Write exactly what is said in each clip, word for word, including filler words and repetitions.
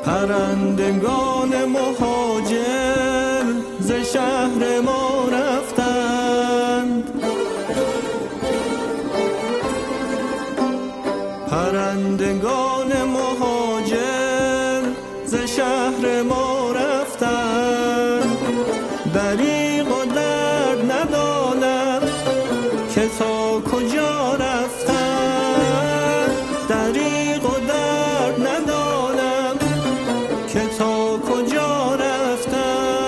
پرندگان مهاجر ز شهر ما رفتند، پرندگان مهاجر ز شهر ما رفتند. دریغ و درد ندانم که تا کجا رفتند، دریغ و درد ندانم که تا کجا رفتند.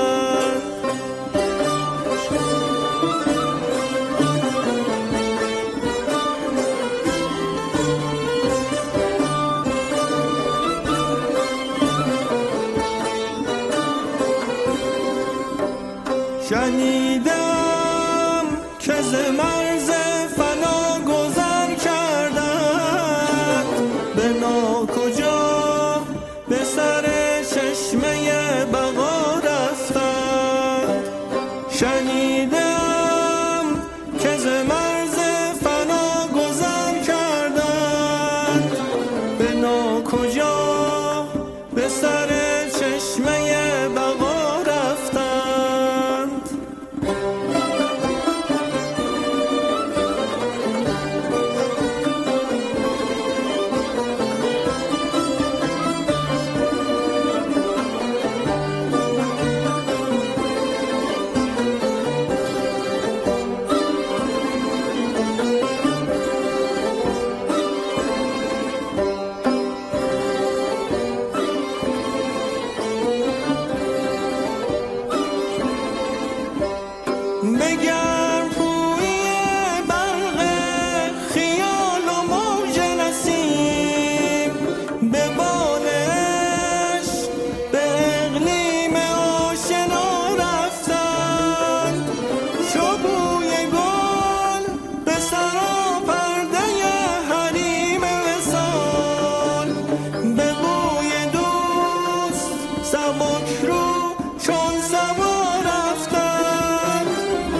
شنیدم که ز مرز فنا گذر کردند، به ناکجا به سر چشمه بقا رفتند. شنیدم که ز مرز فنا گذر کردند، به ناکجا به سر چشمه بقا رفتند. بگرم پویی برق خیال و موج نسیم، به بالش به اقلیم آشنا رفتند. چو بوی گل به سراپرده حریم وصال، به بوی دوست سبک رو چون صبا رفتند،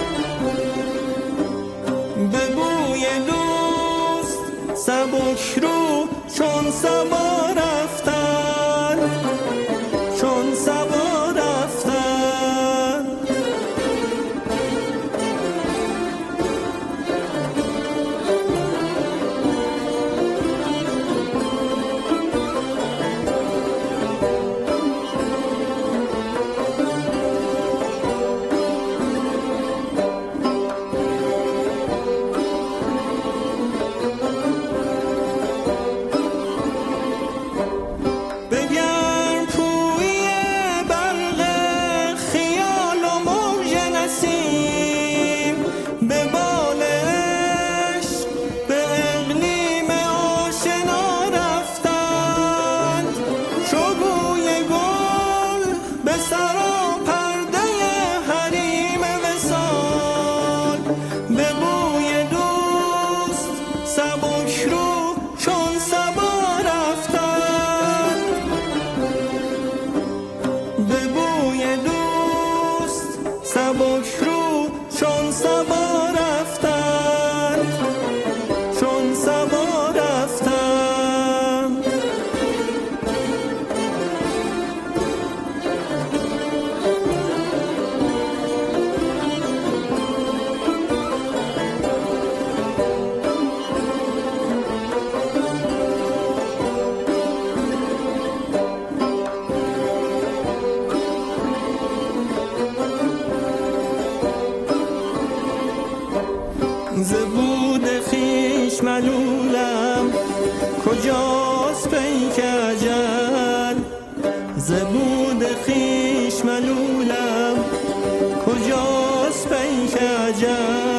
به بوی دوست سبک رو چون صبا رفتند، چون صبا رفتند. بگرم پویی برق خیال و موج نسیم، به بالش به اقلیم آشنا رفتند. چو بوی گل به سراپرده حریم وصال، به بوی دوست سبک رو چون صبا رفتند، به بوی دوست سبک رو چون صبا رفتند، چون صبا رفتند. ز بود خویش ملولم کجاست پیک اجل، ز بود خویش ملولم کجاست پیک اجل.